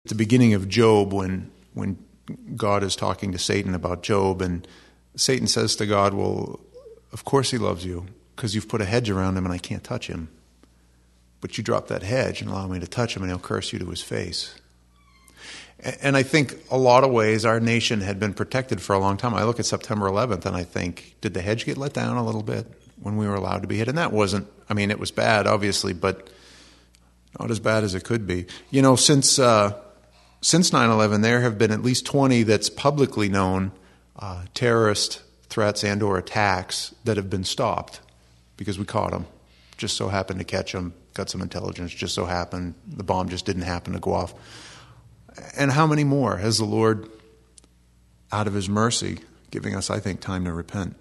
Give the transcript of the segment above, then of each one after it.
the beginning of Job when God is talking to Satan about Job, and Satan says to God, well, of course he loves you, because you've put a hedge around him and I can't touch him. But you drop that hedge and allow me to touch him and he'll curse you to his face. And I think a lot of ways our nation had been protected for a long time. I look at September 11th and I think, did the hedge get let down a little bit when we were allowed to be hit? And that wasn't, I mean, it was bad, obviously, but not as bad as it could be. You know, since 9/11, there have been at least 20 that's publicly known terrorist threats and or attacks that have been stopped because we caught them. Just so happened to catch them, got some intelligence, just so happened the bomb just didn't happen to go off. And how many more has the Lord, out of his mercy, giving us, I think, time to repent?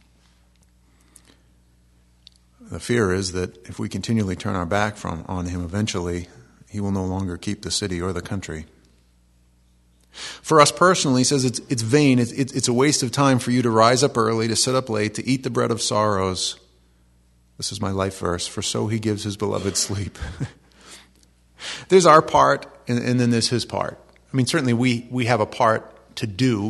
The fear is that if we continually turn our back on him, eventually he will no longer keep the city or the country. For us personally, he says it's vain, it's a waste of time for you to rise up early, to sit up late, to eat the bread of sorrows. This is my life verse, for so he gives his beloved sleep. There's our part, and then there's his part. I mean, certainly we have a part to do.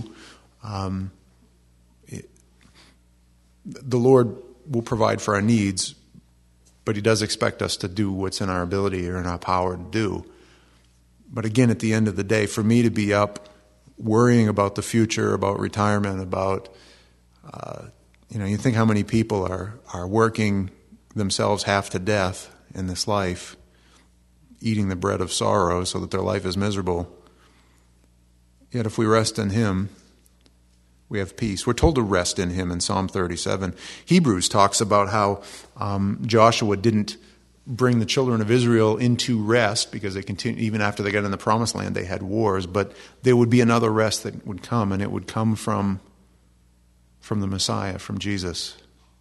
The Lord will provide for our needs, but he does expect us to do what's in our ability or in our power to do. But again, at the end of the day, for me to be up worrying about the future, about retirement, about, you think how many people are working themselves half to death in this life, eating the bread of sorrow so that their life is miserable. Yet if we rest in him, we have peace. We're told to rest in him in Psalm 37. Hebrews talks about how Joshua didn't bring the children of Israel into rest because they continued, even after they got in the promised land, they had wars, but there would be another rest that would come, and it would come from the Messiah, from Jesus.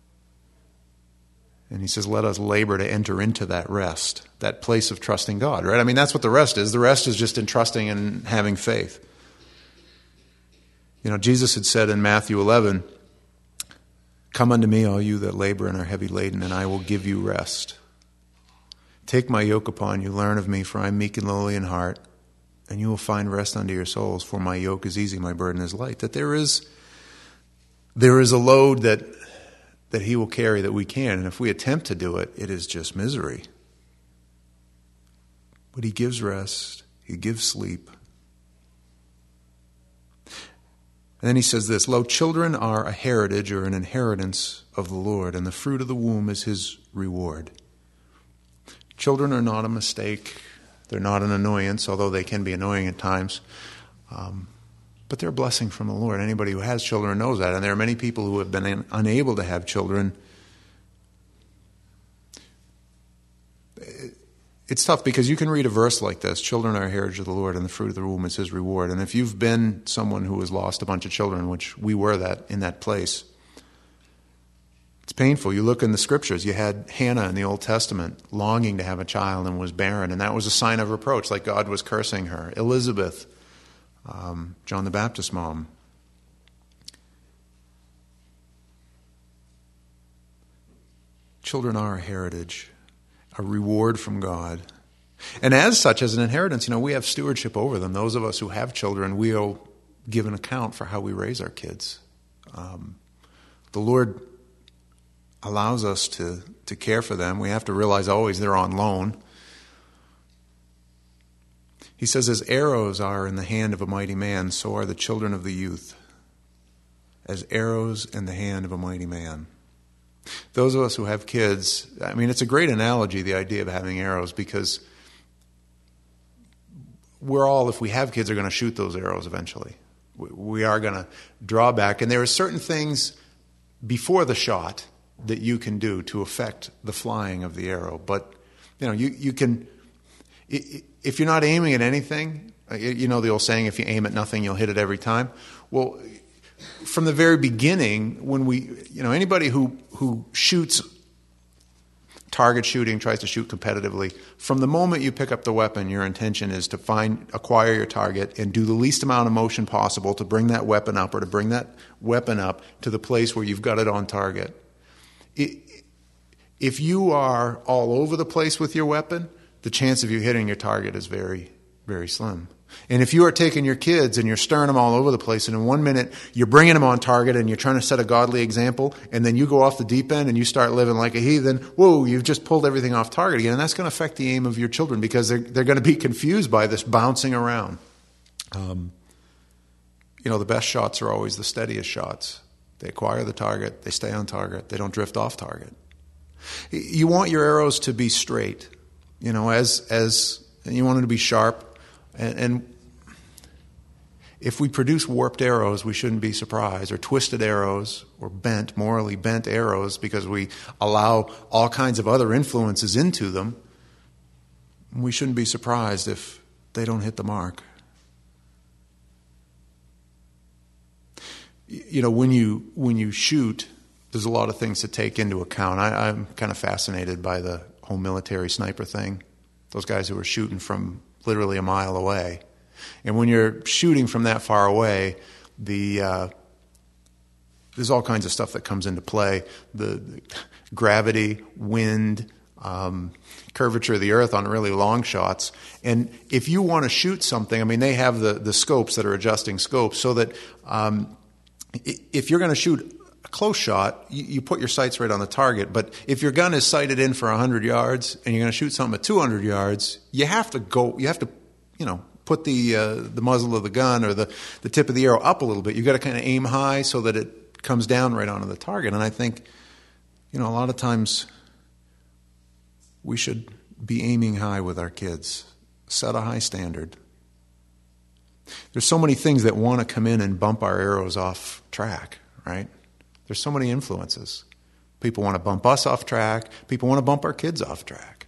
And he says, let us labor to enter into that rest, that place of trusting God, right? I mean, that's what the rest is. The rest is just in trusting and having faith. You know, Jesus had said in Matthew 11, come unto me, all you that labor and are heavy laden, and I will give you rest. Take my yoke upon you, learn of me, for I am meek and lowly in heart, and you will find rest unto your souls, for my yoke is easy, my burden is light. That there is a load that he will carry that we can, and if we attempt to do it, it is just misery. But he gives rest, he gives sleep. And then he says this, lo, children are a heritage or an inheritance of the Lord, and the fruit of the womb is his reward. Children are not a mistake. They're not an annoyance, although they can be annoying at times. But they're a blessing from the Lord. Anybody who has children knows that. And there are many people who have been unable to have children. It's tough because you can read a verse like this, children are a heritage of the Lord and the fruit of the womb is his reward. And if you've been someone who has lost a bunch of children, which we were in that place, it's painful. You look in the scriptures, you had Hannah in the Old Testament longing to have a child and was barren, and that was a sign of reproach, like God was cursing her. Elizabeth, John the Baptist's mom. Children are a heritage, a reward from God. And as such, as an inheritance, we have stewardship over them. Those of us who have children, we'll give an account for how we raise our kids. The Lord allows us to care for them. We have to realize always they're on loan. He says, as arrows are in the hand of a mighty man, so are the children of the youth. As arrows in the hand of a mighty man. Those of us who have kids, it's a great analogy, the idea of having arrows, because we're all, if we have kids, are going to shoot those arrows eventually. We are going to draw back, and there are certain things before the shot that you can do to affect the flying of the arrow. But, you can, if you're not aiming at anything, the old saying, if you aim at nothing, you'll hit it every time. Well, from the very beginning, when anybody who shoots, target shooting, tries to shoot competitively, from the moment you pick up the weapon, your intention is to acquire your target and do the least amount of motion possible to bring that weapon up, or to bring that weapon up to the place where you've got it on target. If you are all over the place with your weapon, the chance of you hitting your target is very, very slim. And if you are taking your kids and you're stirring them all over the place, and in 1 minute you're bringing them on target and you're trying to set a godly example, and then you go off the deep end and you start living like a heathen, whoa, you've just pulled everything off target again. And that's going to affect the aim of your children because they're going to be confused by this bouncing around. The best shots are always the steadiest shots. They acquire the target, they stay on target, they don't drift off target. You want your arrows to be straight, as you want them to be sharp. And if we produce warped arrows, we shouldn't be surprised, or twisted arrows, or morally bent arrows, because we allow all kinds of other influences into them. We shouldn't be surprised if they don't hit the mark. When you shoot, there's a lot of things to take into account. I'm kind of fascinated by the whole military sniper thing. Those guys who are shooting from literally a mile away. And when you're shooting from that far away, there's all kinds of stuff that comes into play. The gravity, wind, curvature of the earth on really long shots. And if you want to shoot something, they have the scopes that are adjusting scopes so that if you're going to shoot a close shot, you put your sights right on the target. But if your gun is sighted in for 100 yards and you're going to shoot something at 200 yards, you have to put the muzzle of the gun or the tip of the arrow up a little bit. You've got to kind of aim high so that it comes down right onto the target. And I think, a lot of times we should be aiming high with our kids. Set a high standard. There's so many things that want to come in and bump our arrows off track, right? There's so many influences. People want to bump us off track. People want to bump our kids off track.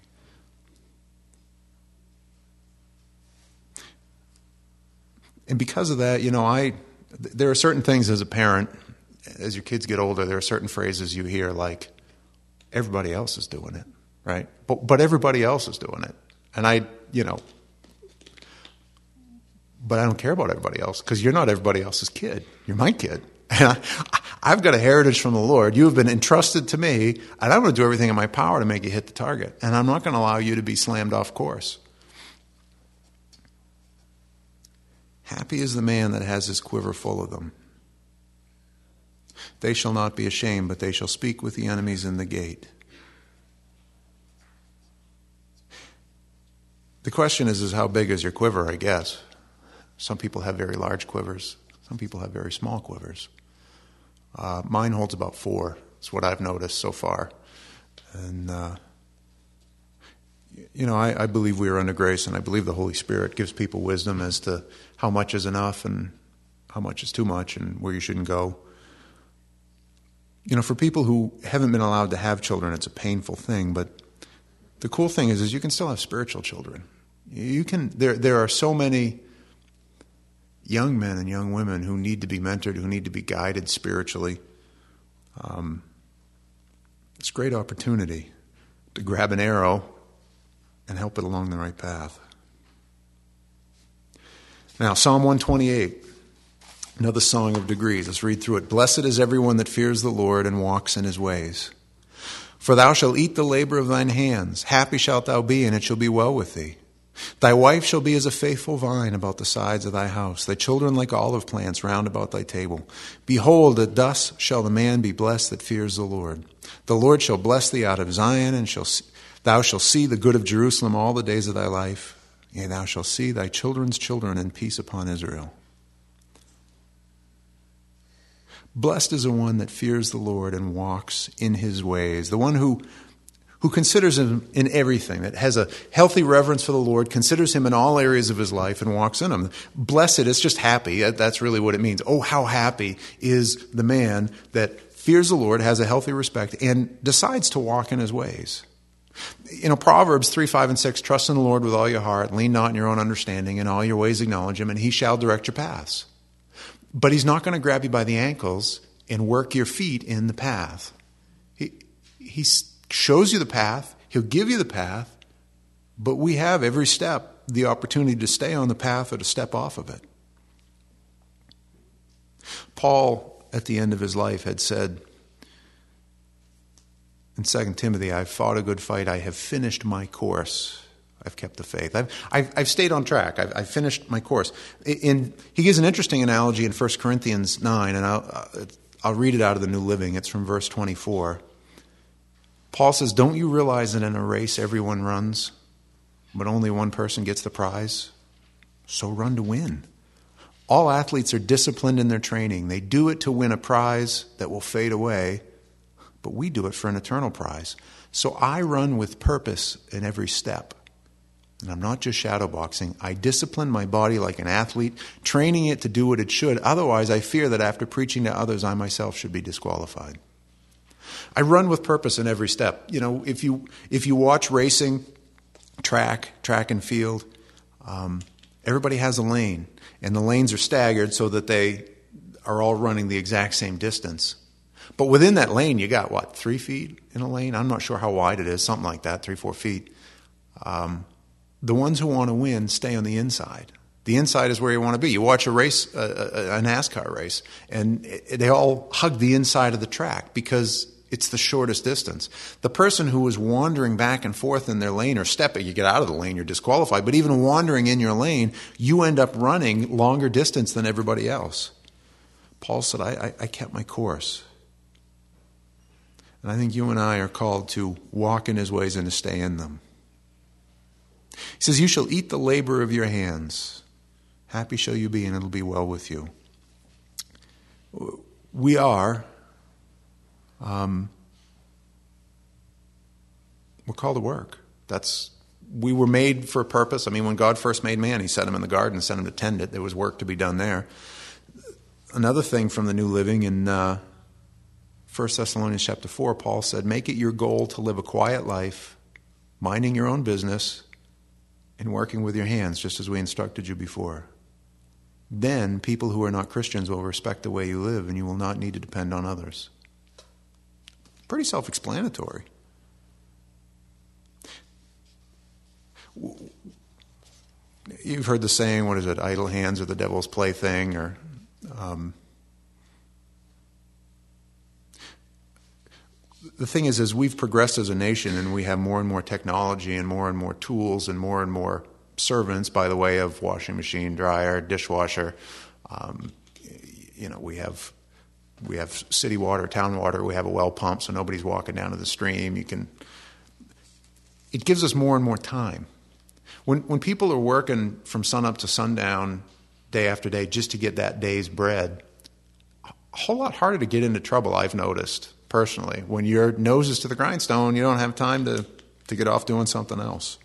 And because of that, there are certain things as a parent, as your kids get older, there are certain phrases you hear like, everybody else is doing it, right? But everybody else is doing it. And but I don't care about everybody else because you're not everybody else's kid. You're my kid. And I've got a heritage from the Lord. You have been entrusted to me, and I'm going to do everything in my power to make you hit the target. And I'm not going to allow you to be slammed off course. Happy is the man that has his quiver full of them. They shall not be ashamed, but they shall speak with the enemies in the gate. The question is how big is your quiver, I guess. Some people have very large quivers. Some people have very small quivers. Mine holds about 4. That's what I've noticed so far. And, I believe we are under grace, and I believe the Holy Spirit gives people wisdom as to how much is enough and how much is too much and where you shouldn't go. For people who haven't been allowed to have children, it's a painful thing, but the cool thing is you can still have spiritual children. There are so many young men and young women who need to be mentored, who need to be guided spiritually. It's a great opportunity to grab an arrow and help it along the right path. Now, Psalm 128, another song of degrees. Let's read through it. Blessed is everyone that fears the Lord and walks in his ways. For thou shalt eat the labor of thine hands. Happy shalt thou be, and it shall be well with thee. Thy wife shall be as a faithful vine about the sides of thy house, thy children like olive plants round about thy table. Behold, that thus shall the man be blessed that fears the Lord. The Lord shall bless thee out of Zion, and thou shalt see the good of Jerusalem all the days of thy life. Yea, thou shalt see thy children's children, and peace upon Israel. Blessed is the one that fears the Lord and walks in his ways, the one who considers him in everything, that has a healthy reverence for the Lord, considers him in all areas of his life and walks in him. Blessed is just happy. That's really what it means. Oh, how happy is the man that fears the Lord, has a healthy respect, and decides to walk in his ways. Proverbs 3, 5, and 6, trust in the Lord with all your heart, lean not in your own understanding, in all your ways acknowledge him, and he shall direct your paths. But he's not going to grab you by the ankles and work your feet in the path. He shows you the path, he'll give you the path, but we have every step the opportunity to stay on the path or to step off of it. Paul, at the end of his life, had said in 2 Timothy, I've fought a good fight, I have finished my course, I've kept the faith. I've stayed on track. I've finished my course. He gives an interesting analogy in 1 Corinthians 9, and I'll read it out of the New Living. It's from verse 24. Paul says, "Don't you realize that in a race everyone runs, but only one person gets the prize? So run to win. All athletes are disciplined in their training. They do it to win a prize that will fade away, but we do it for an eternal prize. So I run with purpose in every step. And I'm not just shadowboxing. I discipline my body like an athlete, training it to do what it should. Otherwise, I fear that after preaching to others, I myself should be disqualified." I run with purpose in every step. You know, if you watch racing, track and field, everybody has a lane. And the lanes are staggered so that they are all running the exact same distance. But within that lane, you got, 3 feet in a lane? I'm not sure how wide it is, something like that, 3-4 feet. The ones who want to win stay on the inside. The inside is where you want to be. You watch a race, a NASCAR race, and they all hug the inside of the track because it's the shortest distance. The person who is wandering back and forth in their lane or stepping, you get out of the lane, you're disqualified. But even wandering in your lane, you end up running longer distance than everybody else. Paul said, I kept my course. And I think you and I are called to walk in his ways and to stay in them. He says, "You shall eat the labor of your hands. Happy shall you be, and it'll be well with you." We are, we're called to work. We were made for a purpose. I mean, when God first made man, he set him in the garden and sent him to tend it. There was work to be done there. Another thing from the New Living in 1 Thessalonians chapter 4, Paul said, "Make it your goal to live a quiet life, minding your own business, and working with your hands, just as we instructed you before. Then people who are not Christians will respect the way you live, and you will not need to depend on others." Pretty self-explanatory. You've heard the saying, what is it, idle hands are the devil's plaything, or the thing is, as we've progressed as a nation and we have more and more technology and more tools and more servants by the way of washing machine, dryer, dishwasher, we have city water, town water, we have a well pump so nobody's walking down to the stream. It gives us more and more time. When people are working from sunup to sundown, day after day, just to get that day's bread, a whole lot harder to get into trouble, I've noticed personally. When your nose is to the grindstone, you don't have time to get off doing something else.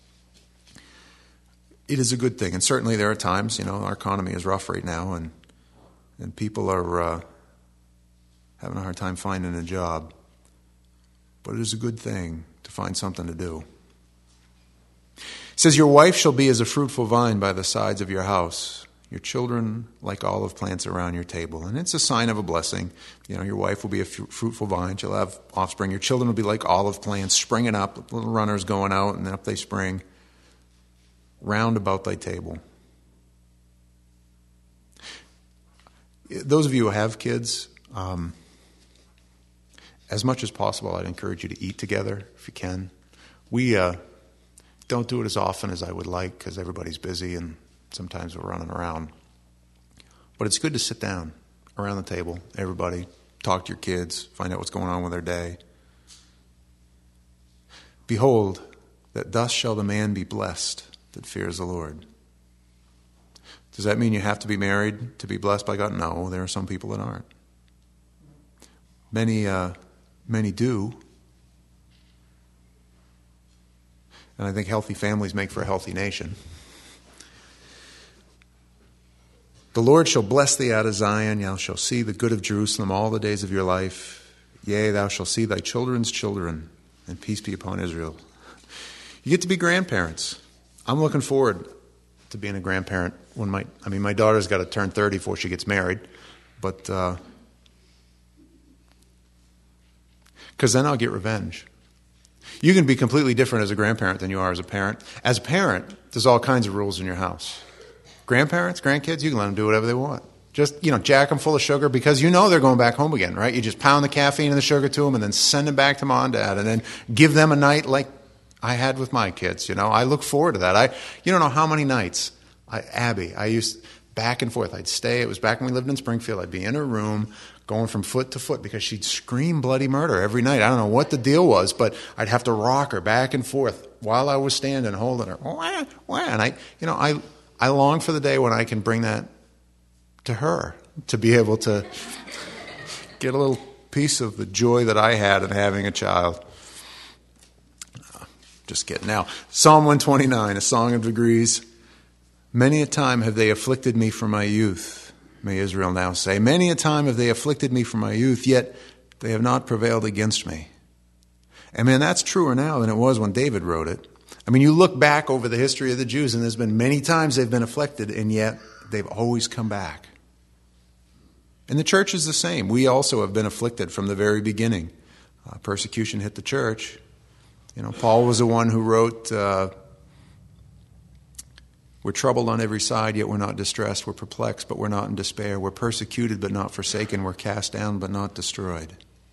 It is a good thing. And certainly there are times, our economy is rough right now, and people are having a hard time finding a job. But it is a good thing to find something to do. It says, "Your wife shall be as a fruitful vine by the sides of your house, your children like olive plants around your table." And it's a sign of a blessing. Your wife will be a fruitful vine. She'll have offspring. Your children will be like olive plants, springing up, little runners going out, and up they spring, round about thy table. Those of you who have kids, as much as possible, I'd encourage you to eat together if you can. We don't do it as often as I would like because everybody's busy and sometimes we're running around. But it's good to sit down around the table, everybody, talk to your kids, find out what's going on with their day. "Behold, that thus shall the man be blessed that fears the Lord." Does that mean you have to be married to be blessed by God? No, there are some people that aren't. Many do. And I think healthy families make for a healthy nation. "The Lord shall bless thee out of Zion. Thou shalt see the good of Jerusalem all the days of your life. Yea, thou shalt see thy children's children, and peace be upon Israel." You get to be grandparents. I'm looking forward to being a grandparent when my daughter's got to turn 30 before she gets married, but because then I'll get revenge. You can be completely different as a grandparent than you are as a parent. As a parent, there's all kinds of rules in your house. Grandparents, grandkids, you can let them do whatever they want. Just, jack them full of sugar because they're going back home again, right? You just pound the caffeine and the sugar to them and then send them back to mom and dad and then give them a night like I had with my kids. I look forward to that. You don't know how many nights, Abby, I used back and forth. I'd stay. It was back when we lived in Springfield. I'd be in her room going from foot to foot because she'd scream bloody murder every night. I don't know what the deal was, but I'd have to rock her back and forth while I was standing holding her. And I long for the day when I can bring that to her, to be able to get a little piece of the joy that I had in having a child. Just kidding. Now, Psalm 129, a song of degrees. Many a time have they afflicted me from my youth, may Israel now say. Many a time have they afflicted me from my youth, yet they have not prevailed against me. I mean, that's truer now than it was when David wrote it. I mean, you look back over the history of the Jews, and there's been many times they've been afflicted, and yet they've always come back. And the church is the same. We also have been afflicted from the very beginning. Persecution hit the church. Paul was the one who wrote, we're troubled on every side, yet we're not distressed. We're perplexed, but we're not in despair. We're persecuted, but not forsaken. We're cast down, but not destroyed.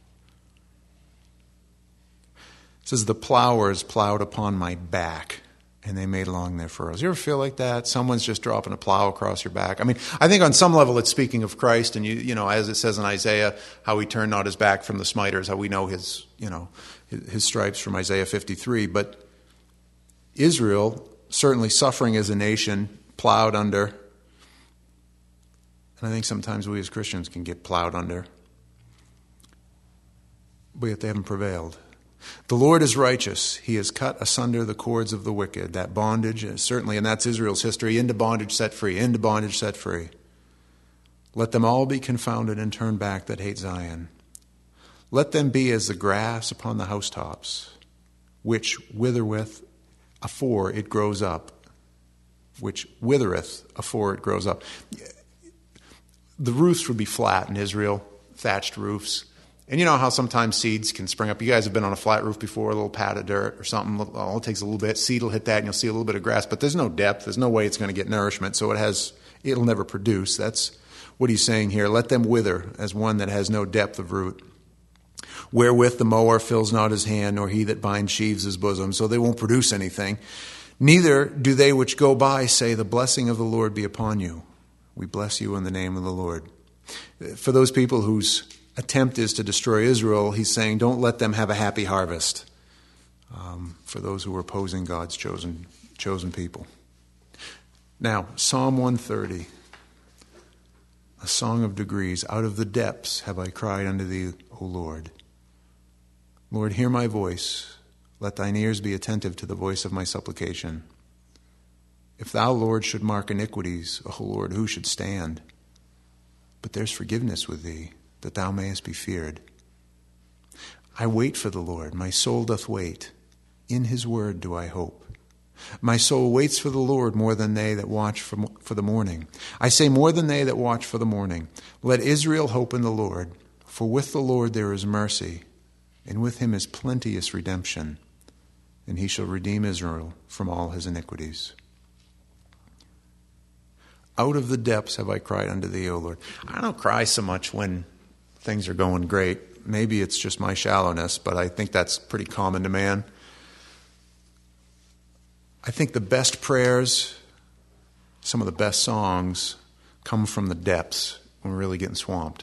It says, the plowers plowed upon my back, and they made long their furrows. You ever feel like that? Someone's just dropping a plow across your back. I mean, I think on some level it's speaking of Christ, and as it says in Isaiah, how he turned not his back from the smiters, how we know his stripes from Isaiah 53. But Israel, certainly suffering as a nation, plowed under. And I think sometimes we as Christians can get plowed under. But yet they haven't prevailed. The Lord is righteous. He has cut asunder the cords of the wicked. That bondage, certainly, and that's Israel's history, into bondage set free, into bondage set free. Let them all be confounded and turn back that hate Zion. Let them be as the grass upon the housetops, which withereth afore it grows up. Which withereth afore it grows up. The roofs would be flat in Israel, thatched roofs. And you know how sometimes seeds can spring up. You guys have been on a flat roof before, a little pad of dirt or something. All it takes a little bit. Seed will hit that and you'll see a little bit of grass. But there's no depth. There's no way it's going to get nourishment. So it'll never produce. That's what he's saying here. Let them wither as one that has no depth of root. Wherewith the mower fills not his hand, nor he that binds sheaves his bosom. So they won't produce anything. Neither do they which go by say, the blessing of the Lord be upon you. We bless you in the name of the Lord. For those people whose attempt is to destroy Israel, he's saying, don't let them have a happy harvest. For those who are opposing God's chosen people. Now, Psalm 130, a song of degrees. Out of the depths have I cried unto thee, O Lord. Lord, hear my voice. Let thine ears be attentive to the voice of my supplication. If thou, Lord, should mark iniquities, O Lord, who should stand? But there's forgiveness with thee, that thou mayest be feared. I wait for the Lord, my soul doth wait. In his word do I hope. My soul waits for the Lord more than they that watch for the morning. I say more than they that watch for the morning. Let Israel hope in the Lord, for with the Lord there is mercy, and with him is plenteous redemption, and he shall redeem Israel from all his iniquities. Out of the depths have I cried unto thee, O Lord. I don't cry so much when things are going great. Maybe it's just my shallowness, but I think that's pretty common to man. I think the best prayers, some of the best songs, come from the depths when we're really getting swamped.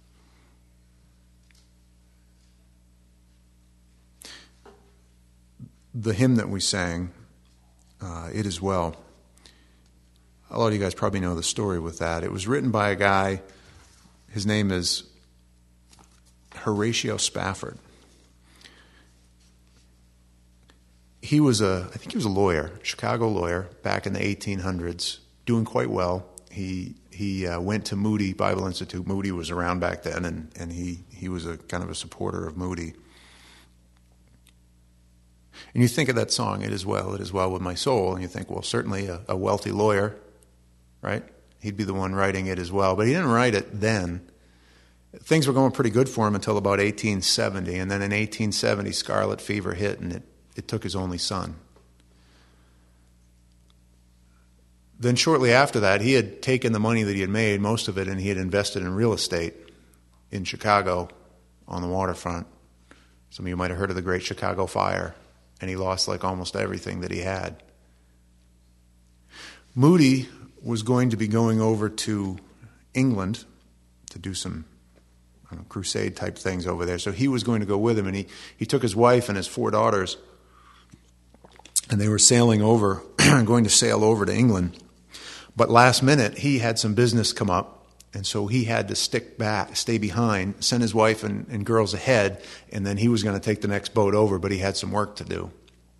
The hymn that we sang, It Is Well, a lot of you guys probably know the story with that. It was written by a guy, his name is Horatio Spafford. I think he was a lawyer, Chicago lawyer, back in the 1800s, doing quite well. He went to Moody Bible Institute. Moody was around back then, and he was a kind of a supporter of Moody. And you think of that song, it is well with my soul, and you think, well, certainly a wealthy lawyer, right? He'd be the one writing it as well. But he didn't write it then. Things were going pretty good for him until about 1870, and then in 1870, scarlet fever hit, and it took his only son. Then shortly after that, he had taken the money that he had made, most of it, and he had invested in real estate in Chicago on the waterfront. Some of you might have heard of the Great Chicago Fire. and he lost like almost everything that he had. Moody was going to be going over to England to do some crusade type things over there. So he was going to go with him, and he took his wife and his 4 daughters, and they were sailing over, going to sail over to England. But last minute, he had some business come up, and so he had to stay behind, send his wife and girls ahead, and then he was going to take the next boat over, but he had some work to do.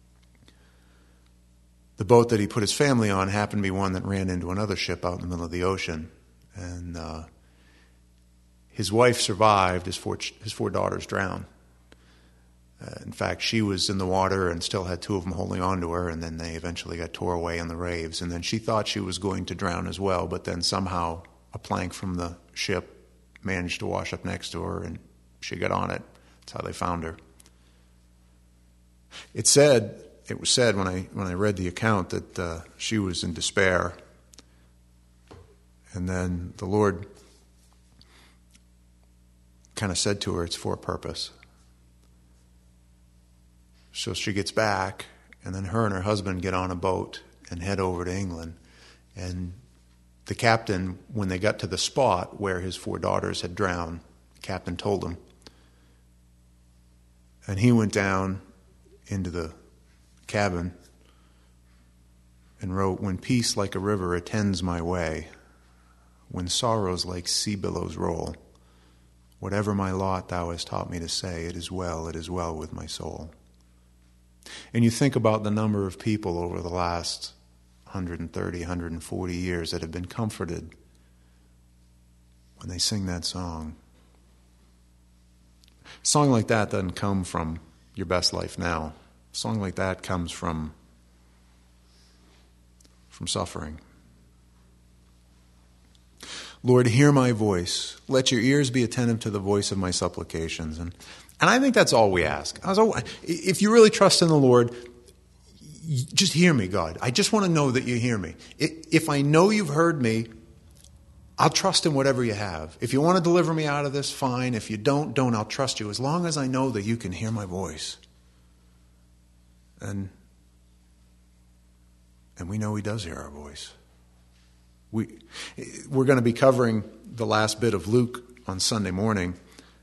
The boat that he put his family on happened to be one that ran into another ship out in the middle of the ocean, and his wife survived. His four daughters drowned. In fact, she was in the water and still had 2 of them holding on to her, and then they eventually got tore away on the waves. And then she thought she was going to drown as well, but then somehow a plank from the ship managed to wash up next to her, and she got on it. That's how they found her. It was said when I read the account that she was in despair, and then the Lord kind of said to her, "It's for a purpose." So she gets back, and then her and her husband get on a boat and head over to England. And the captain, when they got to the spot where his 4 daughters had drowned, the captain told him. And he went down into the cabin and wrote, "When peace like a river attends my way, when sorrows like sea billows roll, whatever my lot thou hast taught me to say, it is well with my soul." And you think about the number of people over the last 130, 140 years that have been comforted when they sing that song. A song like that doesn't come from Your Best Life Now. A song like that comes from suffering. Lord, hear my voice. Let your ears be attentive to the voice of my supplications. And I think that's all we ask. If you really trust in the Lord, just hear me, God. I just want to know that you hear me. If I know you've heard me, I'll trust in whatever you have. If you want to deliver me out of this, fine. If you don't, I'll trust you. As long as I know that you can hear my voice. And we know he does hear our voice. We're going to be covering the last bit of Luke on Sunday morning.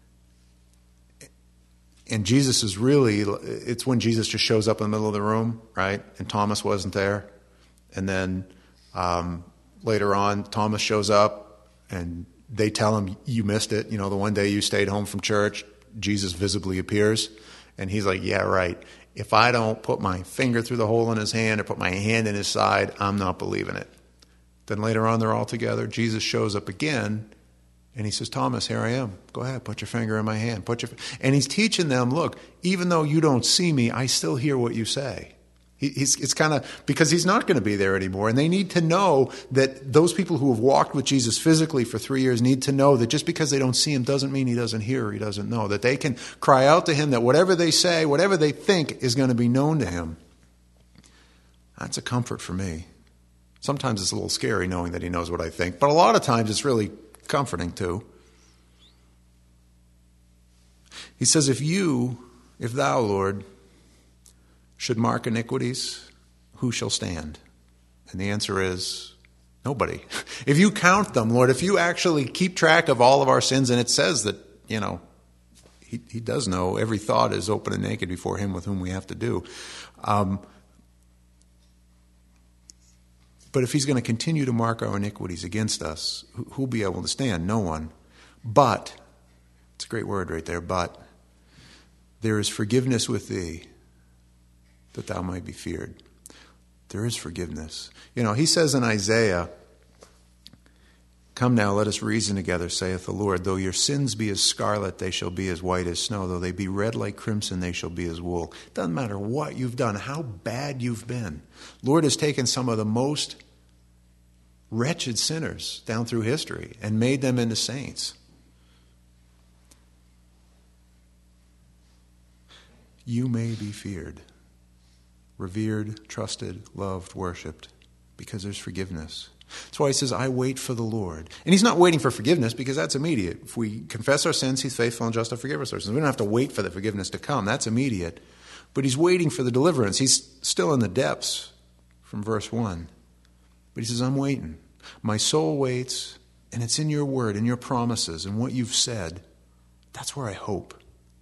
And Jesus is it's when Jesus just shows up in the middle of the room, right? And Thomas wasn't there. And then later on, Thomas shows up and they tell him, "You missed it. You know, the one day you stayed home from church, Jesus visibly appears." And he's like, "Yeah, right. If I don't put my finger through the hole in his hand or put my hand in his side, I'm not believing it." Then later on, they're all together. Jesus shows up again, and he says, "Thomas, here I am. Go ahead, put your finger in my hand." And he's teaching them, look, even though you don't see me, I still hear what you say. It's kind of, because he's not going to be there anymore. And they need to know that those people who have walked with Jesus physically for 3 years need to know that just because they don't see him doesn't mean he doesn't hear or he doesn't know. That they can cry out to him, that whatever they say, whatever they think is going to be known to him. That's a comfort for me. Sometimes it's a little scary knowing that he knows what I think, but a lot of times it's really comforting too. He says, if thou, Lord, should mark iniquities, who shall stand? And the answer is nobody. If you count them, Lord, if you actually keep track of all of our sins, and it says that, he does know every thought is open and naked before him with whom we have to do. But if he's going to continue to mark our iniquities against us, who'll be able to stand? No one. But, it's a great word right there, but there is forgiveness with thee, that thou might be feared. There is forgiveness. He says in Isaiah, "Come now, let us reason together, saith the Lord. Though your sins be as scarlet, they shall be as white as snow. Though they be red like crimson, they shall be as wool." Doesn't matter what you've done, how bad you've been. Lord has taken some of the most wretched sinners down through history and made them into saints. You may be feared, revered, trusted, loved, worshipped, because there's forgiveness. That's why he says, "I wait for the Lord." And he's not waiting for forgiveness because that's immediate. If we confess our sins, he's faithful and just to forgive us our sins. We don't have to wait for the forgiveness to come. That's immediate. But he's waiting for the deliverance. He's still in the depths from verse 1. But he says, I'm waiting. My soul waits, and it's in your word, in your promises, and what you've said. That's where I hope.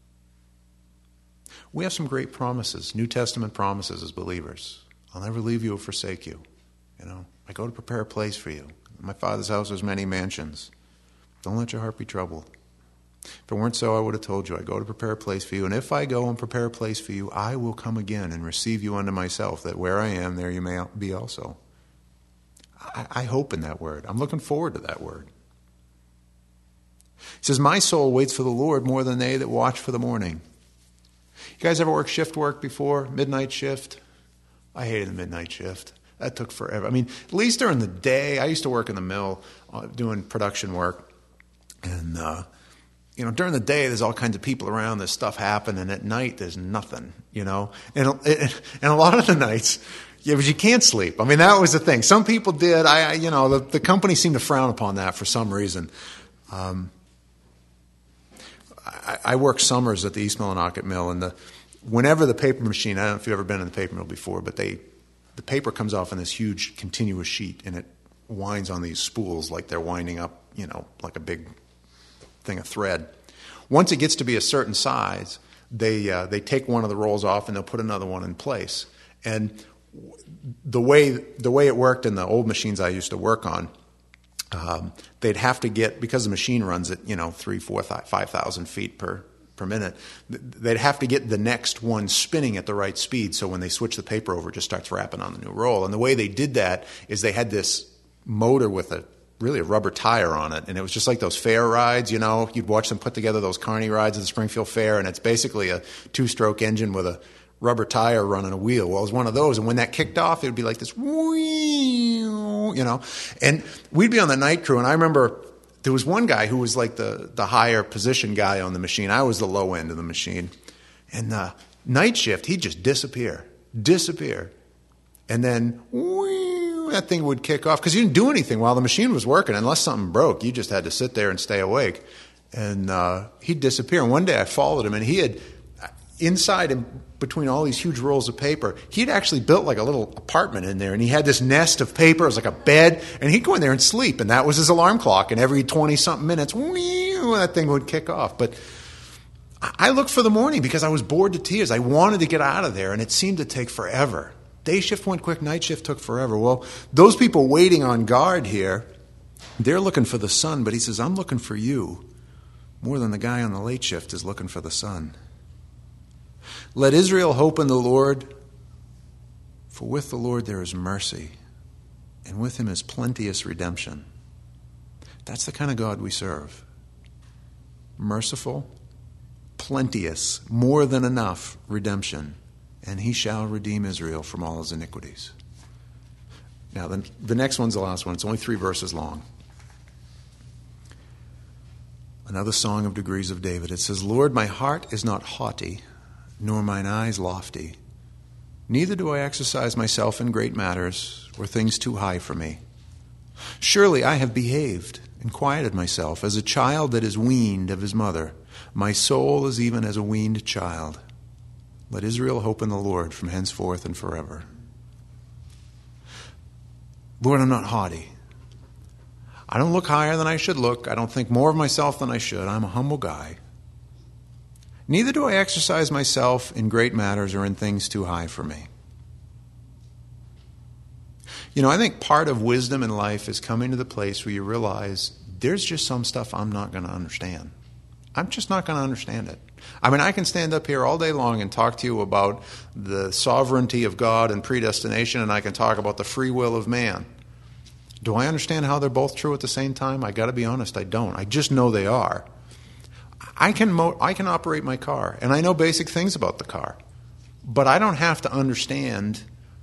We have some great promises, New Testament promises as believers. I'll never leave you or forsake you. I go to prepare a place for you. In my Father's house there's many mansions. Don't let your heart be troubled. If it weren't so, I would have told you, I go to prepare a place for you. And if I go and prepare a place for you, I will come again and receive you unto myself, that where I am, there you may be also. I hope in that word. I'm looking forward to that word. He says, my soul waits for the Lord more than they that watch for the morning. You guys ever work shift work before? Midnight shift? I hated the midnight shift. That took forever. I mean, at least during the day, I used to work in the mill doing production work. And, during the day, there's all kinds of people around, there's stuff happening. And at night, there's nothing, And a lot of the nights, but you can't sleep. I mean, that was the thing. Some people did. The company seemed to frown upon that for some reason. I worked summers at the East Millinocket Mill, and whenever the paper machine, I don't know if you've ever been in the paper mill before, but the paper comes off in this huge continuous sheet, and it winds on these spools like they're winding up, like a big thing of thread. Once it gets to be a certain size, they take one of the rolls off and they'll put another one in place. And the way it worked in the old machines I used to work on, they'd have to get, because the machine runs at 3,000, 4,000, 5,000 feet per minute, they'd have to get the next one spinning at the right speed, so when they switch the paper over, it just starts wrapping on the new roll. And the way they did that is they had this motor with a rubber tire on it, and it was just like those fair rides, you'd watch them put together those carny rides at the Springfield Fair, and it's basically a 2-stroke engine with a rubber tire running a wheel. Well, it was one of those, and when that kicked off, it would be like this, and we'd be on the night crew, and I remember there was one guy who was like the higher position guy on the machine. I was the low end of the machine. And night shift, he'd just disappear. And then that thing would kick off, because you didn't do anything while the machine was working. Unless something broke, you just had to sit there and stay awake. And he'd disappear. And one day I followed him, and he had, inside and between all these huge rolls of paper, he'd actually built like a little apartment in there, and he had this nest of paper. It was like a bed, and he'd go in there and sleep, and that was his alarm clock. And every 20-something minutes, that thing would kick off. But I looked for the morning because I was bored to tears. I wanted to get out of there, and it seemed to take forever. Day shift went quick, night shift took forever. Well, those people waiting on guard here, they're looking for the sun, but he says, I'm looking for you more than the guy on the late shift is looking for the sun. Let Israel hope in the Lord, for with the Lord there is mercy, and with him is plenteous redemption. That's the kind of God we serve. Merciful, plenteous, more than enough redemption, and he shall redeem Israel from all his iniquities. Now, the next one's the last one. It's only 3 verses long. Another song of degrees of David. It says, Lord, my heart is not haughty, nor mine eyes lofty. Neither do I exercise myself in great matters, or things too high for me. Surely I have behaved and quieted myself as a child that is weaned of his mother. My soul is even as a weaned child. Let Israel hope in the Lord from henceforth and forever. Lord, I'm not haughty. I don't look higher than I should look. I don't think more of myself than I should. I'm a humble guy. Neither do I exercise myself in great matters or in things too high for me. I think part of wisdom in life is coming to the place where you realize there's just some stuff I'm not going to understand. I'm just not going to understand it. I mean, I can stand up here all day long and talk to you about the sovereignty of God and predestination, and I can talk about the free will of man. Do I understand how they're both true at the same time? I got to be honest, I don't. I just know they are. I can operate my car, and I know basic things about the car, but I don't have to understand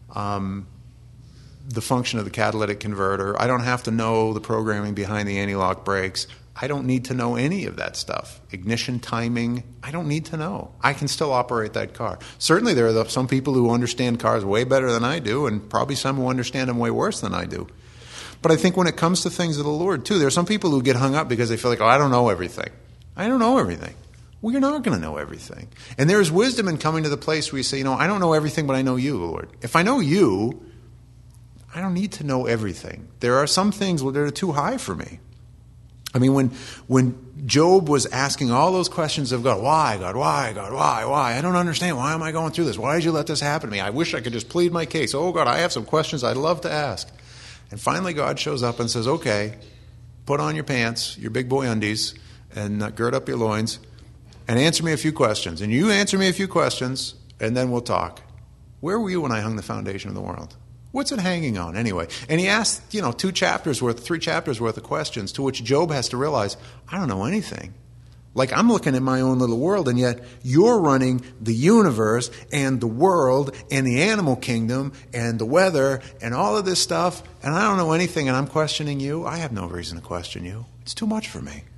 the function of the catalytic converter. I don't have to know the programming behind the anti-lock brakes. I don't need to know any of that stuff. Ignition timing, I don't need to know. I can still operate that car. Certainly there are some people who understand cars way better than I do, and probably some who understand them way worse than I do. But I think when it comes to things of the Lord, too, there are some people who get hung up because they feel like, I don't know everything. I don't know everything. Well, you're not going to know everything. And there is wisdom in coming to the place where you say, I don't know everything, but I know you, Lord. If I know you, I don't need to know everything. There are some things that are too high for me. I mean, when Job was asking all those questions of God, why, God, why, God, why? I don't understand. Why am I going through this? Why did you let this happen to me? I wish I could just plead my case. Oh, God, I have some questions I'd love to ask. And finally God shows up and says, okay, put on your pants, your big boy undies, and gird up your loins, and answer me a few questions. And you answer me a few questions, and then we'll talk. Where were you when I hung the foundation of the world? What's it hanging on anyway? And he asked, 3 chapters worth of questions, to which Job has to realize, I don't know anything. Like, I'm looking at my own little world, and yet you're running the universe and the world and the animal kingdom and the weather and all of this stuff, and I don't know anything, and I'm questioning you. I have no reason to question you. It's too much for me.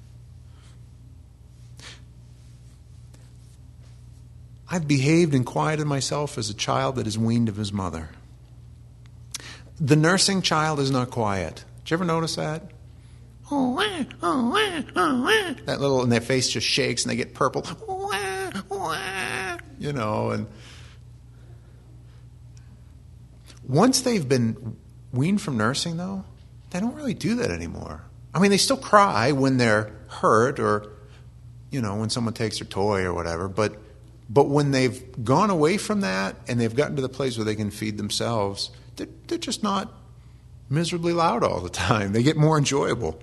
I've behaved and quieted myself as a child that is weaned of his mother. The nursing child is not quiet. Did you ever notice that? That little, and their face just shakes and they get purple. And once they've been weaned from nursing, though, they don't really do that anymore. I mean, they still cry when they're hurt or, when someone takes their toy or whatever, but when they've gone away from that and they've gotten to the place where they can feed themselves, they're just not miserably loud all the time. They get more enjoyable.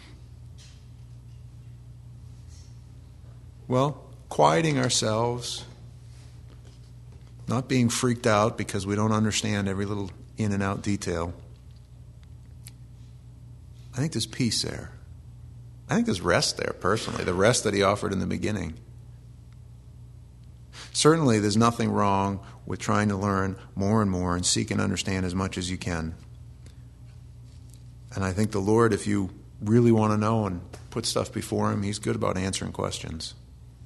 Well, quieting ourselves, not being freaked out because we don't understand every little in and out detail. I think there's peace there. I think there's rest there, personally, the rest that he offered in the beginning. Certainly, there's nothing wrong with trying to learn more and more and seek and understand as much as you can. And I think the Lord, if you really want to know and put stuff before him, he's good about answering questions.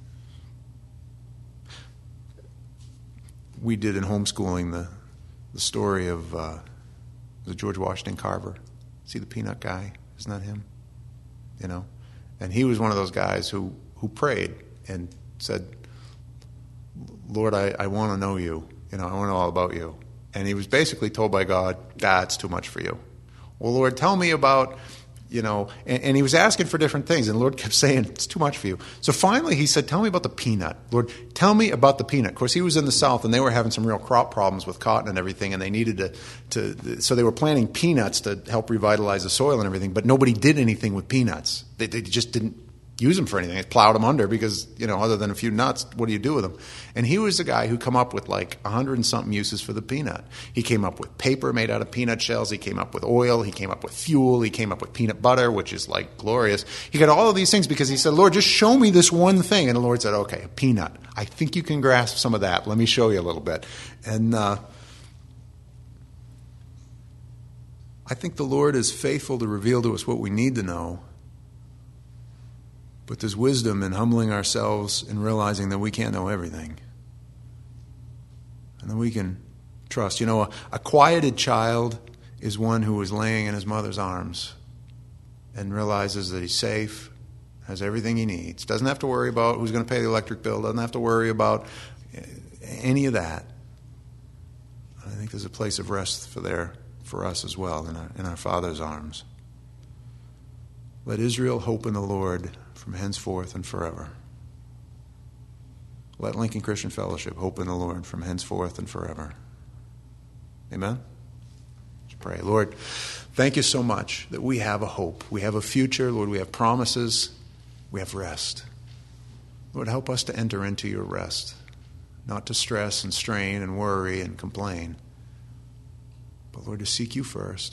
We did in homeschooling the story of was it George Washington Carver? See the peanut guy? Isn't that him? And he was one of those guys who prayed and said, Lord, I want to know you. I want to know all about you. And he was basically told by God, it's too much for you. Well, Lord, tell me about, and he was asking for different things. And the Lord kept saying, it's too much for you. So finally he said, tell me about the peanut. Lord, tell me about the peanut. Of course, he was in the South and they were having some real crop problems with cotton and everything. And they needed so they were planting peanuts to help revitalize the soil and everything. But nobody did anything with peanuts. They just didn't use them for anything. They plowed them under because, other than a few nuts, what do you do with them? And he was the guy who come up with 100 and something uses for the peanut. He came up with paper made out of peanut shells. He came up with oil. He came up with fuel. He came up with peanut butter, which is glorious. He got all of these things because he said, Lord, just show me this one thing. And the Lord said, okay, a peanut. I think you can grasp some of that. Let me show you a little bit. And I think the Lord is faithful to reveal to us what we need to know. But there's wisdom in humbling ourselves and realizing that we can't know everything. And that we can trust. A quieted child is one who is laying in his mother's arms and realizes that he's safe, has everything he needs. Doesn't have to worry about who's going to pay the electric bill. Doesn't have to worry about any of that. I think there's a place of rest for us as well in our Father's arms. Let Israel hope in the Lord from henceforth and forever. Let Lincoln Christian Fellowship hope in the Lord from henceforth and forever. Amen? Let's pray. Lord, thank you so much that we have a hope. We have a future. Lord, we have promises. We have rest. Lord, help us to enter into your rest, not to stress and strain and worry and complain, but Lord, to seek you first,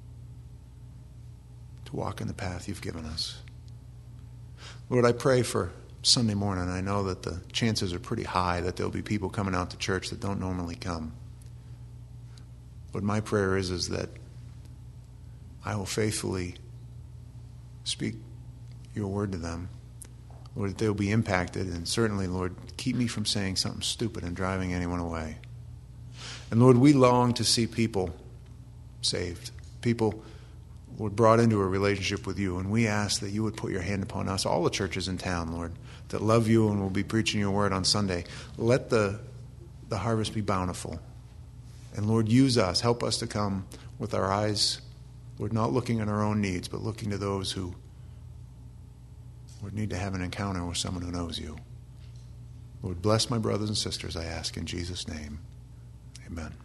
to walk in the path you've given us. Lord, I pray for Sunday morning. I know that the chances are pretty high that there'll be people coming out to church that don't normally come. But my prayer is that I will faithfully speak your word to them. Lord, that they'll be impacted. And certainly, Lord, keep me from saying something stupid and driving anyone away. And Lord, we long to see people saved. People Lord, brought into a relationship with you. And we ask that you would put your hand upon us, all the churches in town, Lord, that love you and will be preaching your word on Sunday. Let the harvest be bountiful. And Lord, use us. Help us to come with our eyes, Lord, not looking at our own needs, but looking to those who would need to have an encounter with someone who knows you. Lord, bless my brothers and sisters, I ask in Jesus' name. Amen.